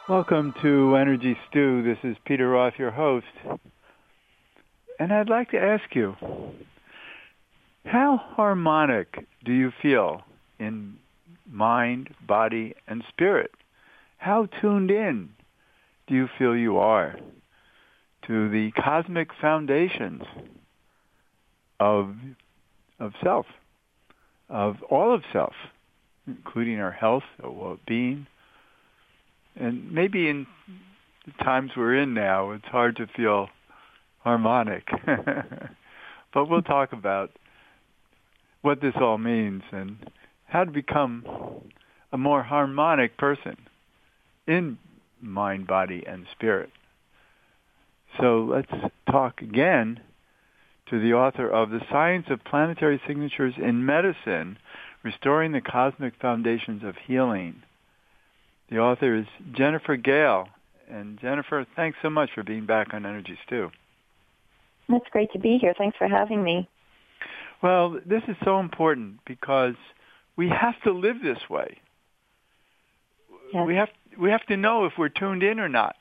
Welcome to Energy Stew. This is Peter Roth, your host. And I'd like to ask you, how harmonic do you feel in mind, body, and spirit? How tuned in do you feel you are to the cosmic foundations of self, of all of self, including our health, our well-being? And maybe in the times we're in now, it's hard to feel harmonic. But we'll talk about what this all means and how to become a more harmonic person in mind, body, and spirit. So let's talk again to the author of The Science of Planetary Signatures in Medicine, Restoring the Cosmic Foundations of Healing. The author is Jennifer Gale. And Jennifer, thanks so much for being back on Energy Stew. It's great to be here. Thanks for having me. Well, this is so important because we have to live this way. Yes. We have to know if we're tuned in or not.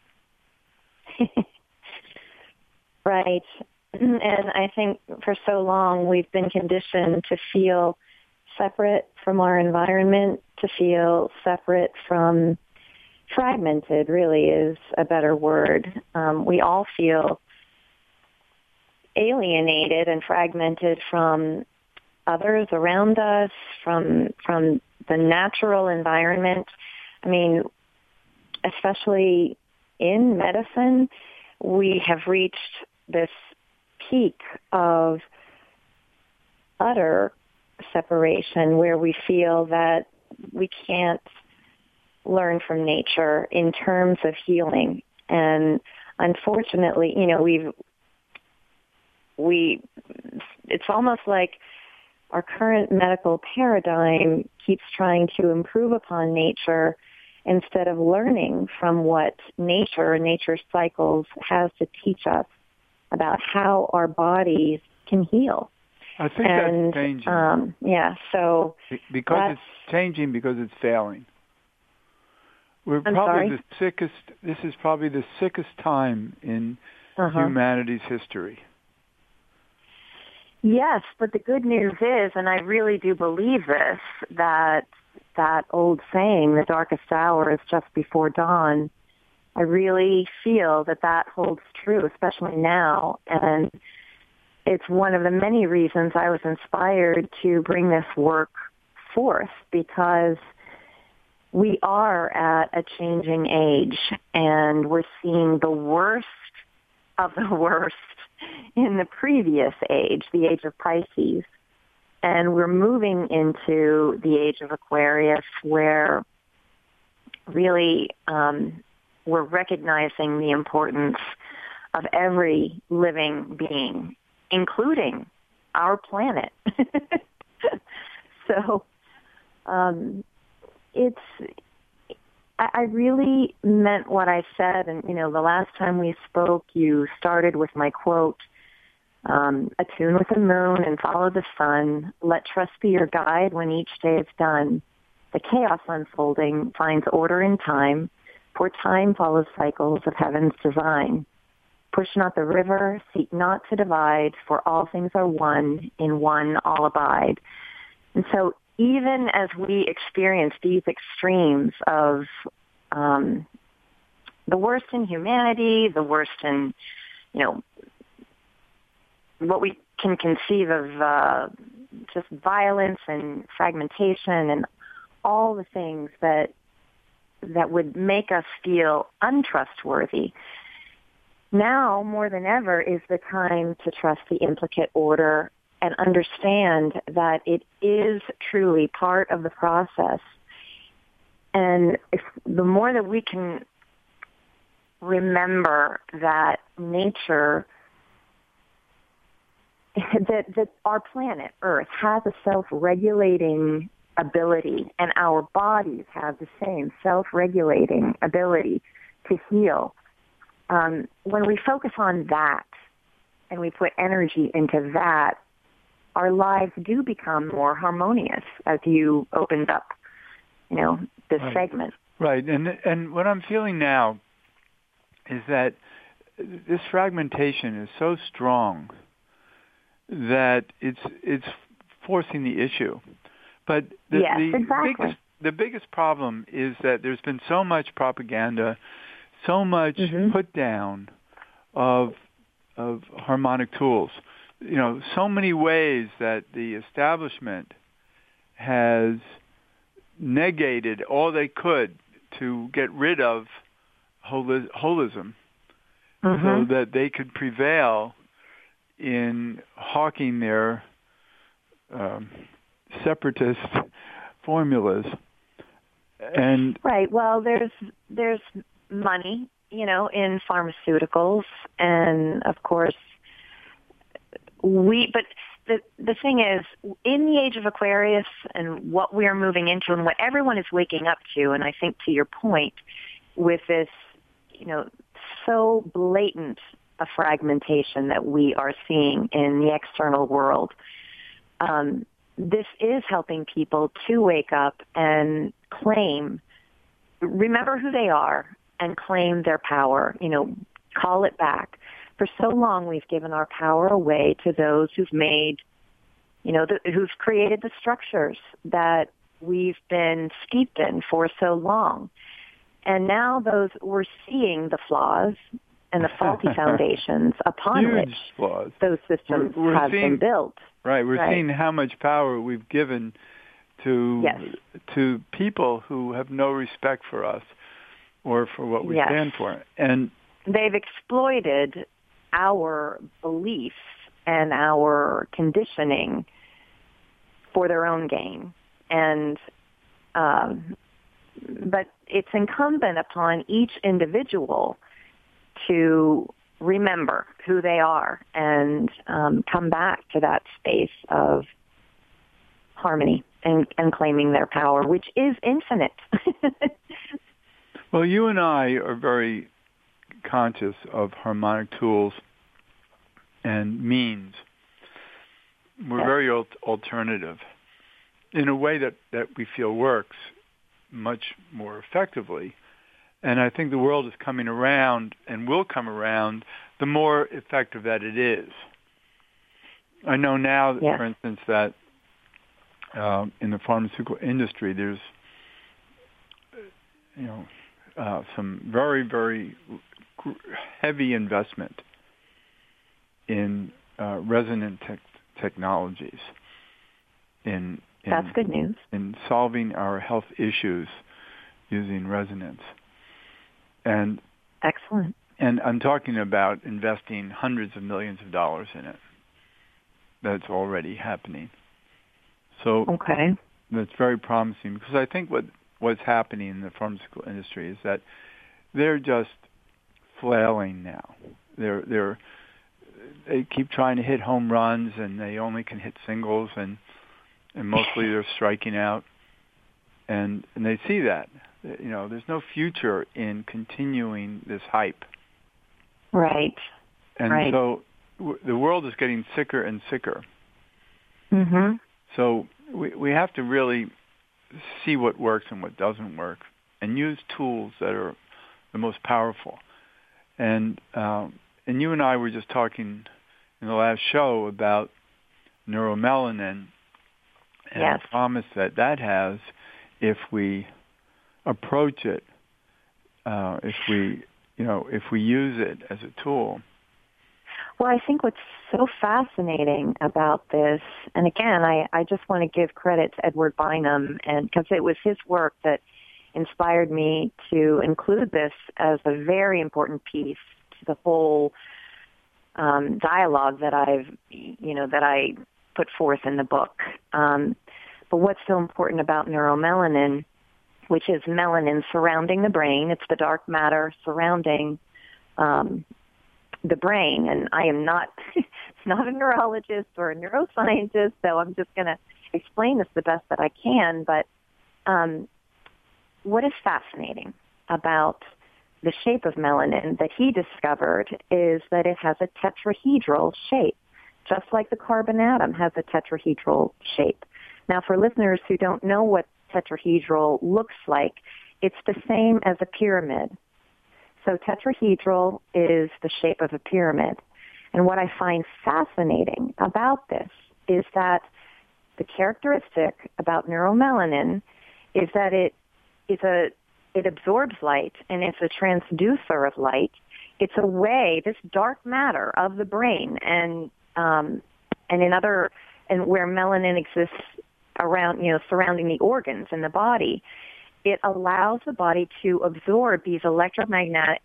Right. And I think for so long we've been conditioned to feel separate from our environment, to feel separate from fragmented, really is a better word. We all feel alienated and fragmented from others around us, from the natural environment. I mean, especially in medicine, we have reached this peak of utter separation where we feel that we can't learn from nature in terms of healing. And unfortunately, you know, it's almost like our current medical paradigm keeps trying to improve upon nature instead of learning from what nature and nature's cycles has to teach us about how our bodies can heal. I think that's changing. So because it's changing because it's failing. We're I'm probably sorry? the sickest. This is probably the sickest time in humanity's history. Yes, but the good news is, and I really do believe this, that old saying, the darkest hour is just before dawn, I really feel that holds true, especially now. And it's one of the many reasons I was inspired to bring this work forth, because we are at a changing age, and we're seeing the worst of the worst in the previous age, the age of Pisces. And we're moving into the age of Aquarius, where really we're recognizing the importance of every living being, including our planet. So I really meant what I said. And, you know, the last time we spoke, you started with my quote, attune with the moon and follow the sun. Let trust be your guide when each day is done. The chaos unfolding finds order in time, for time follows cycles of heaven's design. Push not the river, seek not to divide, for all things are one, in one all abide. And so even as we experience these extremes of the worst in humanity, the worst in, you know, what we can conceive of just violence and fragmentation and all the things that would make us feel untrustworthy, now more than ever is the time to trust the intricate order and understand that it is truly part of the process. And the more that we can remember that nature, that our planet, Earth, has a self-regulating ability, and our bodies have the same self-regulating ability to heal. When we focus on that and we put energy into that, our lives do become more harmonious, as you opened up, this segment. Right, and what I'm feeling now is that this fragmentation is so strong that it's forcing the issue. But exactly. The biggest problem is that there's been so much propaganda, so much put down of harmonic tools. You know, so many ways that the establishment has negated all they could to get rid of holism, so that they could prevail in hawking their separatist formulas. And right. Well, there's money, in pharmaceuticals, and of course But the thing is, in the age of Aquarius and what we are moving into and what everyone is waking up to, and I think to your point, with this, so blatant a fragmentation that we are seeing in the external world, this is helping people to wake up and remember who they are and claim their power, call it back. For so long, we've given our power away to those who've made, who've created the structures that we've been steeped in for so long. And now we're seeing the flaws and the faulty foundations upon which those systems have been built. Right. We're seeing how much power we've given to people who have no respect for us or for what we stand for. And they've exploited our beliefs and our conditioning for their own gain. And but it's incumbent upon each individual to remember who they are and come back to that space of harmony and claiming their power, which is infinite. Well, you and I are very conscious of harmonic tools and means. We're very alternative in a way that we feel works much more effectively. And I think the world is coming around and will come around the more effective that it is. I know now, for instance, that in the pharmaceutical industry, there's some very, very heavy investment in resonant technologies. That's good news. In solving our health issues using resonance. And excellent. And I'm talking about investing hundreds of millions of dollars in it. That's already happening. So that's very promising, because I think what's happening in the pharmaceutical industry is that they're just flailing now. They keep trying to hit home runs, and they only can hit singles, and mostly they're striking out. And they see that. There's no future in continuing this hype. Right. And so the world is getting sicker and sicker. Mm-hmm. So we have to really see what works and what doesn't work, and use tools that are the most powerful. And you and I were just talking in the last show about neuromelanin and the promise that has if we approach it, if we use it as a tool. Well, I think what's so fascinating about this, and again, I just want to give credit to Edward Bynum, and because it was his work that inspired me to include this as a very important piece to the whole dialogue that I put forth in the book. But what's so important about neuromelanin, which is melanin surrounding the brain, it's the dark matter surrounding the brain, and I am not a neurologist or a neuroscientist, so I'm just going to explain this the best that I can. But what is fascinating about the shape of melanin that he discovered is that it has a tetrahedral shape, just like the carbon atom has a tetrahedral shape. Now, for listeners who don't know what tetrahedral looks like, it's the same as a pyramid. So tetrahedral is the shape of a pyramid. And what I find fascinating about this is that the characteristic about neuromelanin is that it absorbs light, and it's a transducer of light. It's a way, this dark matter of the brain and where melanin exists around, surrounding the organs in the body, it allows the body to absorb these electromagnetic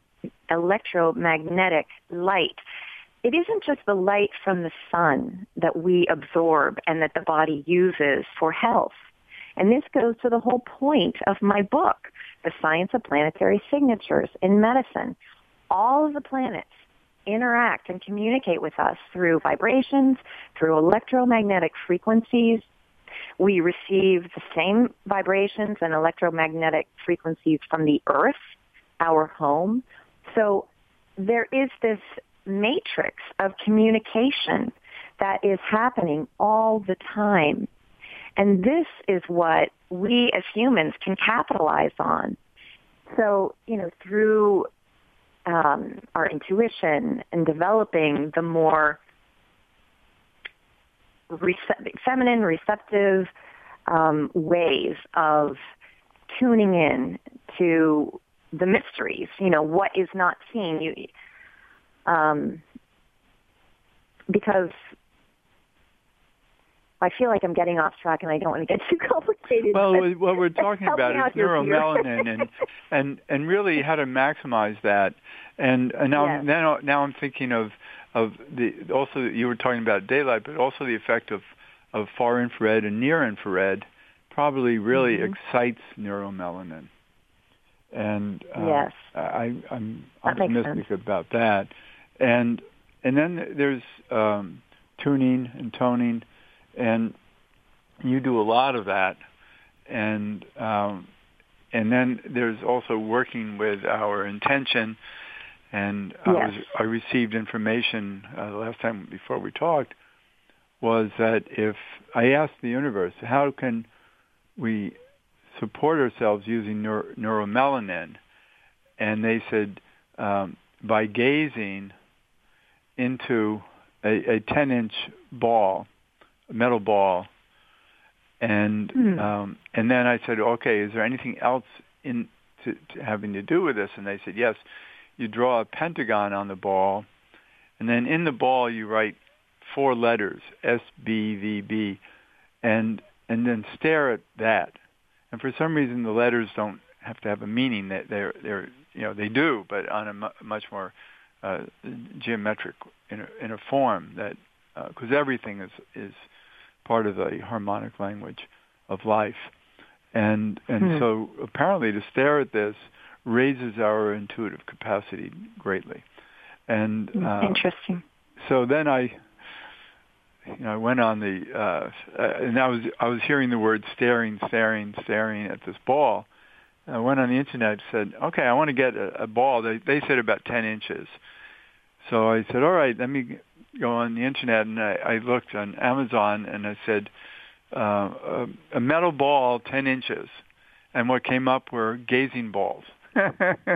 light. It isn't just the light from the sun that we absorb and that the body uses for health. And this goes to the whole point of my book, The Science of Planetary Signatures in Medicine. All of the planets interact and communicate with us through vibrations, through electromagnetic frequencies. We receive the same vibrations and electromagnetic frequencies from the Earth, our home. So there is this matrix of communication that is happening all the time. And this is what we as humans can capitalize on. So, through our intuition and developing the more feminine, receptive ways of tuning in to the mysteries, what is not seen. Because I feel like I'm getting off track and I don't want to get too complicated. Well, what we're talking about is neuromelanin and really how to maximize that. And now, yes. now I'm thinking of also you were talking about daylight, but also the effect of far infrared and near infrared probably really excites neuromelanin. And yes. I'm optimistic about that. And then there's tuning and toning, and you do a lot of that. And then there's also working with our intention. And yes. I received information the last time before we talked was that if I asked the universe, how can we support ourselves using neuromelanin? And they said, by gazing into a 10-inch ball, a metal ball, and then I said, okay, is there anything else to having to do with this? And they said, yes. You draw a pentagon on the ball, and then in the ball you write 4 letters, SBVB, and then stare at that. And for some reason, the letters don't have to have a meaning. They do, but on a much more geometric in a form that because everything is part of the harmonic language of life, and so apparently to stare at this raises our intuitive capacity greatly. And interesting. So then I went on and I was hearing the word staring at this ball. I went on the internet and said, okay, I want to get a ball. They said about 10 inches. So I said, all right, let me go on the internet, and I looked on Amazon, and I said, a metal ball 10 inches. And what came up were gazing balls. And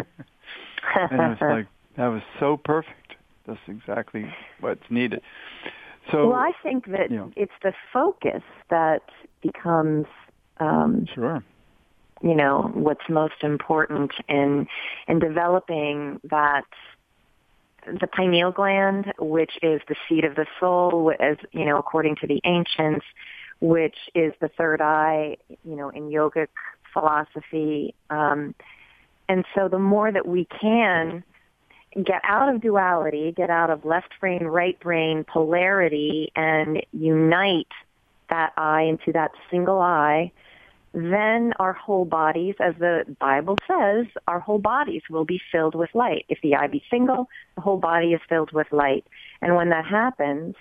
I was like, that was so perfect. That's exactly what's needed. So, well, I think that it's the focus that becomes, sure. What's most important in developing that. The pineal gland, which is the seat of the soul, as according to the ancients, which is the third eye, in yogic philosophy. And so the more that we can get out of duality, get out of left brain, right brain polarity, and unite that eye into that single eye, then our whole bodies, as the Bible says, our whole bodies will be filled with light. If the eye be single, the whole body is filled with light. And when that happens,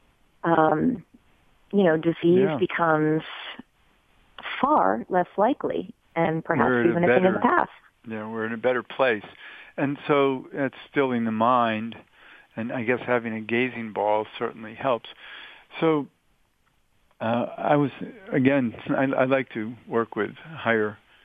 disease becomes far less likely and perhaps even a thing of the past. Yeah, we're in a better place. And so it's stilling the mind, and I guess having a gazing ball certainly helps. So I like to work with higher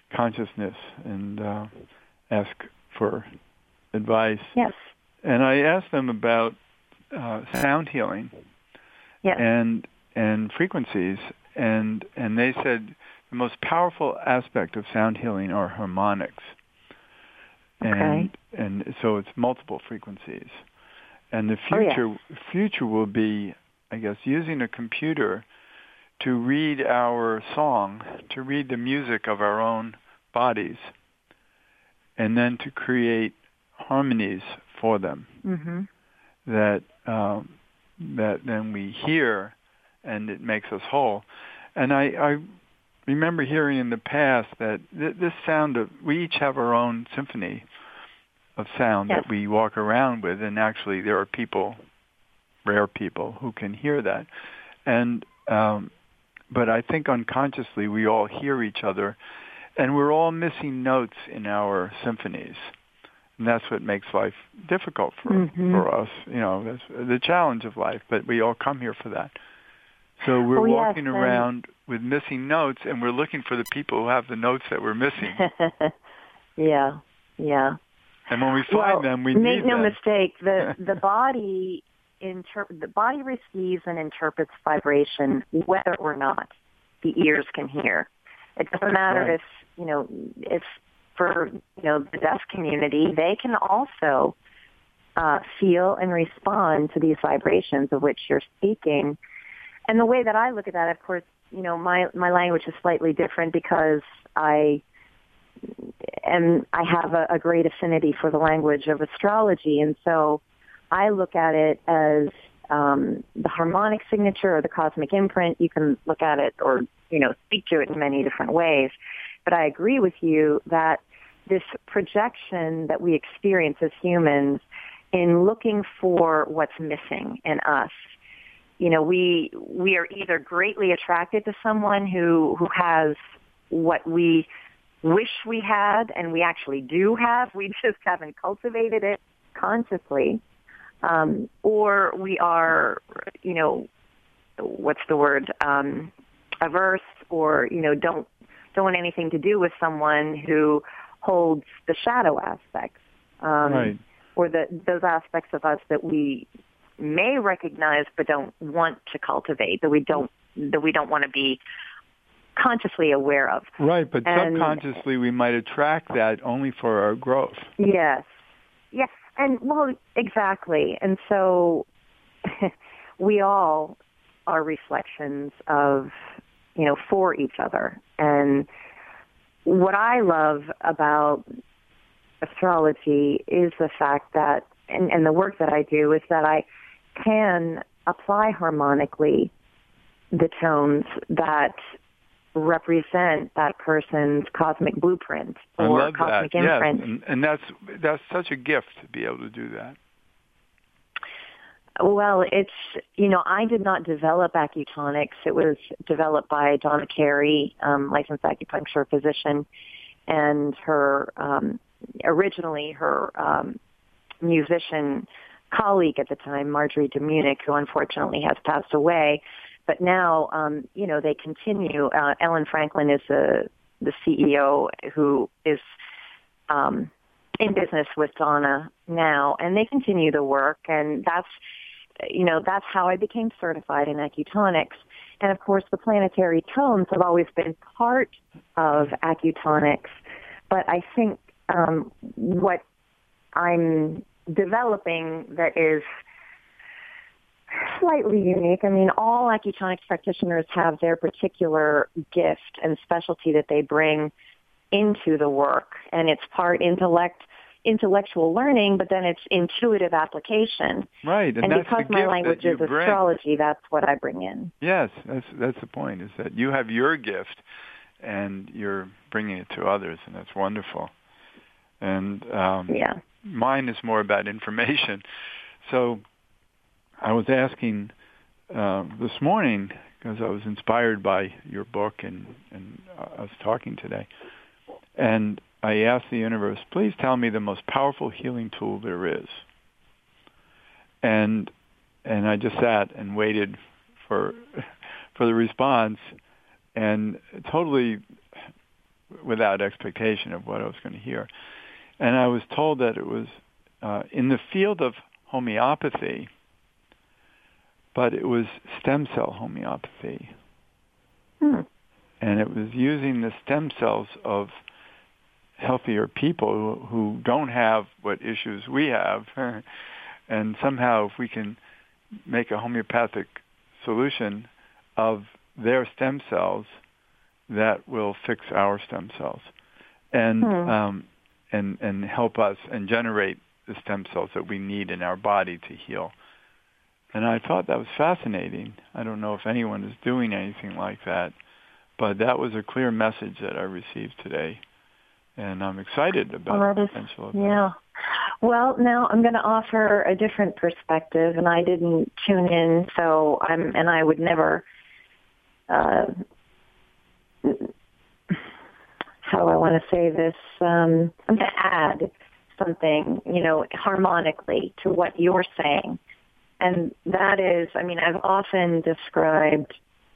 consciousness and ask for advice. Yes. And I asked them about sound healing. Yes. And frequencies, and they said the most powerful aspect of sound healing are harmonics. Okay. And so it's multiple frequencies. And the future will be, I guess, using a computer to read our song, to read the music of our own bodies, and then to create harmonies for them that then we hear, and it makes us whole. And I remember hearing in the past that this sound we each have our own symphony of sound that we walk around with, and actually there are people, rare people, who can hear that. And but I think unconsciously we all hear each other, and we're all missing notes in our symphonies. And that's what makes life difficult for us. You know, that's the challenge of life, but we all come here for that. So we're walking around with missing notes, and we're looking for the people who have the notes that we're missing. Yeah. And when we find them, we need them. Make no mistake, the body receives and interprets vibration whether or not the ears can hear. It doesn't matter if for the deaf community, they can also feel and respond to these vibrations of which you're speaking. And the way that I look at that, of course, my language is slightly different because I have a great affinity for the language of astrology, and so I look at it as the harmonic signature or the cosmic imprint. You can look at it or speak to it in many different ways. But I agree with you that this projection that we experience as humans in looking for what's missing in us, we are either greatly attracted to someone who has what we wish we had, and we actually do have, we just haven't cultivated it consciously, or we are, averse or, don't want anything to do with someone who holds the shadow aspects, or those aspects of us that we may recognize but don't want to cultivate, that we don't want to be consciously aware of. Right, but subconsciously we might attract that only for our growth. Yes, and exactly. And so we all are reflections of, for each other. And what I love about astrology is the fact that, and the work that I do, is that I can apply harmonically the tones that represent that person's cosmic blueprint or cosmic imprint. Yes. And that's such a gift to be able to do that. Well, it's, I did not develop Accutonics. It was developed by Donna Carey, licensed acupuncture physician, and her, originally her musician colleague at the time, Marjorie DeMunick, who unfortunately has passed away. But now, they continue. Ellen Franklin is the CEO who is in business with Donna now, and they continue the work. And that's how I became certified in Accutonics. And of course, the planetary tones have always been part of Accutonics. But I think what I'm developing that is slightly unique. I mean, all Accutonics practitioners have their particular gift and specialty that they bring into the work, and it's part intellectual learning, but then it's intuitive application. Right, and because my language is astrology, that's what I bring in. Yes, that's the point, is that you have your gift, and you're bringing it to others, and that's wonderful. And mine is more about information. So I was asking this morning, because I was inspired by your book and us talking today, and I asked the universe, please tell me the most powerful healing tool there is. And I just sat and waited for the response, and totally without expectation of what I was going to hear. And I was told that it was in the field of homeopathy, but it was stem cell homeopathy. Hmm. And it was using the stem cells of healthier people who don't have what issues we have. And somehow if we can make a homeopathic solution of their stem cells, that will fix our stem cells and help us and generate the stem cells that we need in our body to heal. And I thought that was fascinating. I don't know if anyone is doing anything like that, but that was a clear message that I received today. And I'm excited about the potential of that. Yeah. Well, now I'm going to offer a different perspective, and I didn't tune in, and I would never, how do I want to say this? I'm going to add something, harmonically to what you're saying. And that is, I've often described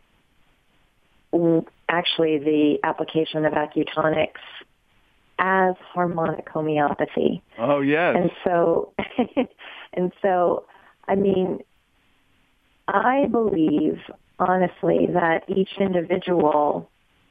actually the application of acutonics as harmonic homeopathy. Oh, yes. And so, I believe, honestly, that each individual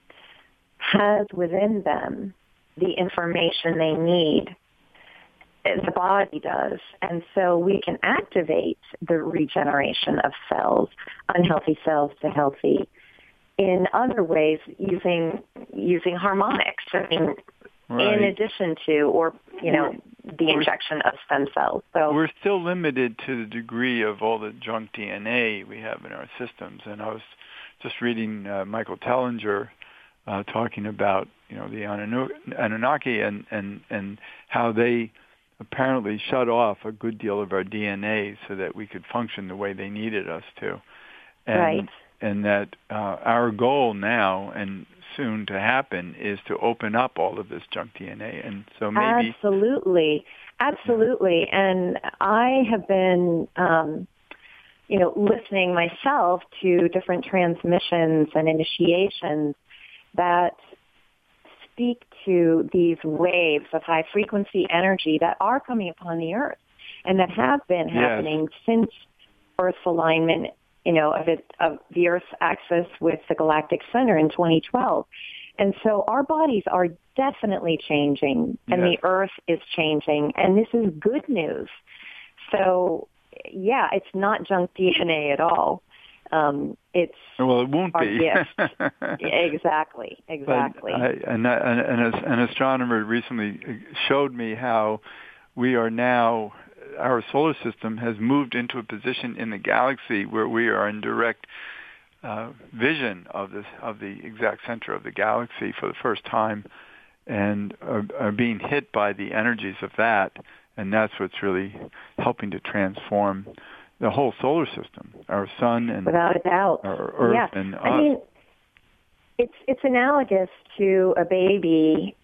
has within them the information they need. The body does. And so we can activate the regeneration of cells, unhealthy cells to healthy, in other ways using harmonics. Right. In addition to, the injection of stem cells. So we're still limited to the degree of all the junk DNA we have in our systems. And I was just reading Michael Tellinger talking about, the Anunnaki and how they apparently shut off a good deal of our DNA so that we could function the way they needed us to. And, right. And that our goal now and soon to happen is to open up all of this junk DNA. And so maybe... Absolutely. And I have been, listening myself to different transmissions and initiations that speak to these waves of high frequency energy that are coming upon the earth and that have been happening since Earth's alignment, of the Earth's axis with the galactic center in 2012. And so our bodies are definitely changing and the Earth is changing, and this is good news. So, it's not junk DNA at all. It's it won't our be. gift. Exactly. But an astronomer recently showed me how we are now, our solar system has moved into a position in the galaxy where we are in direct vision of the exact center of the galaxy for the first time, and are being hit by the energies of that, and that's what's really helping to transform the whole solar system, our sun and without a doubt, our Earth and us. It's analogous to a baby,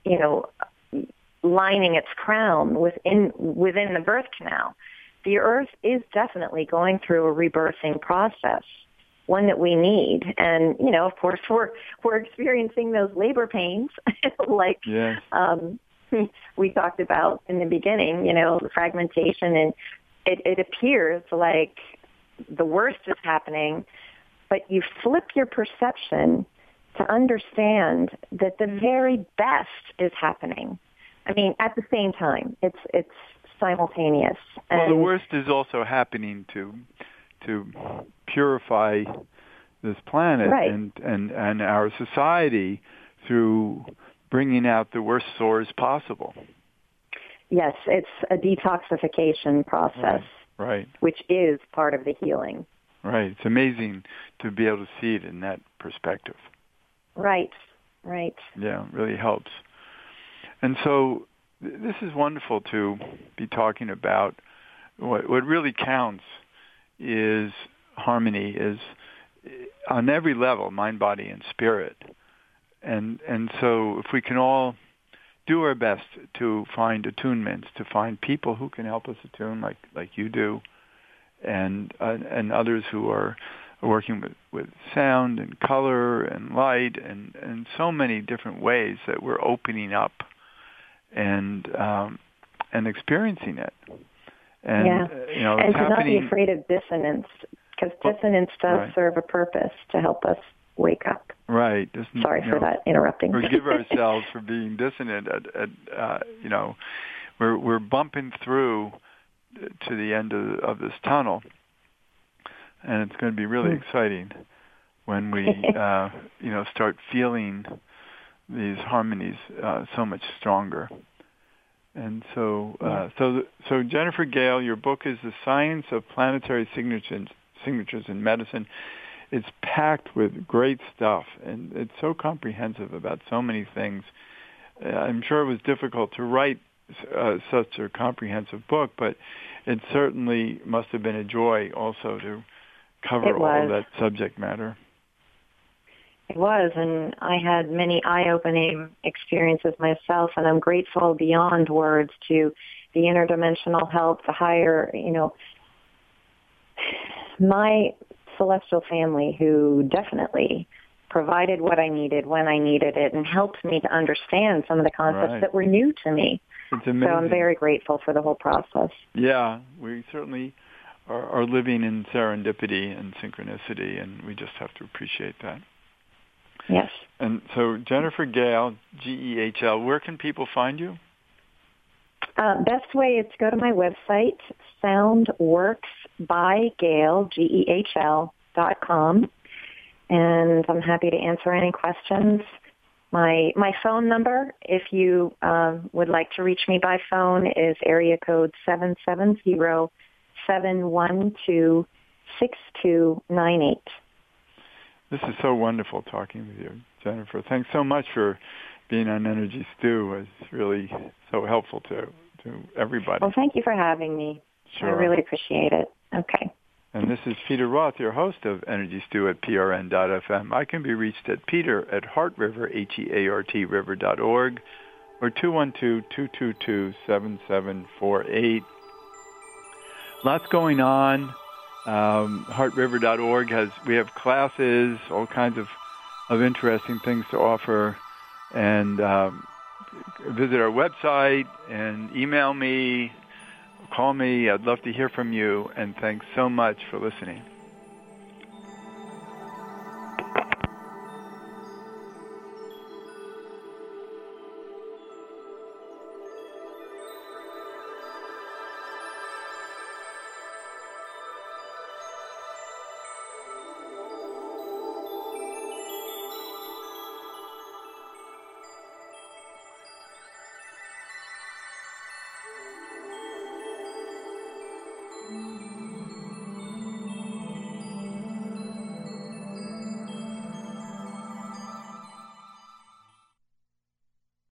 lining its crown within the birth canal. The Earth is definitely going through a rebirthing process, one that we need. And, of course, we're experiencing those labor pains, like we talked about in the beginning, the fragmentation, and it appears like the worst is happening, but you flip your perception to understand that the very best is happening. At the same time, it's simultaneous. Well, the worst is also happening to purify this planet and our society through bringing out the worst sores possible. Yes, it's a detoxification process, right, which is part of the healing. Right. It's amazing to be able to see it in that perspective. Right. Yeah, it really helps. And so this is wonderful to be talking about. What really counts is harmony, is on every level, mind, body, and spirit. And so if we can all do our best to find attunements, to find people who can help us attune like you do, and others who are working with sound and color and light and so many different ways that we're opening up and experiencing it. And, and to not be afraid of dissonance, because dissonance does serve a purpose to help us wake up. Right. Sorry for that interrupting. Forgive ourselves for being dissonant. We're bumping through to the end of this tunnel, and it's going to be really exciting when we start feeling these harmonies so much stronger. And so Jennifer Gale, your book is The Science of Planetary Signatures in Medicine. It's packed with great stuff, and it's so comprehensive about so many things. I'm sure it was difficult to write such a comprehensive book, but it certainly must have been a joy also to cover all of that subject matter. It was, and I had many eye-opening experiences myself, and I'm grateful beyond words to the interdimensional help, the higher, my celestial family who definitely provided what I needed when I needed it and helped me to understand some of the concepts that were new to me. It's amazing. So I'm very grateful for the whole process. Yeah, we certainly are living in serendipity and synchronicity, and we just have to appreciate that. Yes. And so Jennifer Gale, G-E-H-L, where can people find you? Best way is to go to my website, soundworksbygale, GEHL.com, and I'm happy to answer any questions. My phone number, if you would like to reach me by phone, is area code 770-712-6298. This is so wonderful talking with you, Jennifer. Thanks so much for being on Energy Stew. It's really so helpful to everybody. Well, thank you for having me. Sure. I really appreciate it. Okay. And this is Peter Roth, your host of Energy Stew at PRN.FM. I can be reached at peter@heartriver, H-E-A-R-T, river.org, or 212-222-7748. Lots going on. heartriver.org we have classes, all kinds of interesting things to offer, and visit our website and email me, call me. I'd love to hear from you, and thanks so much for listening.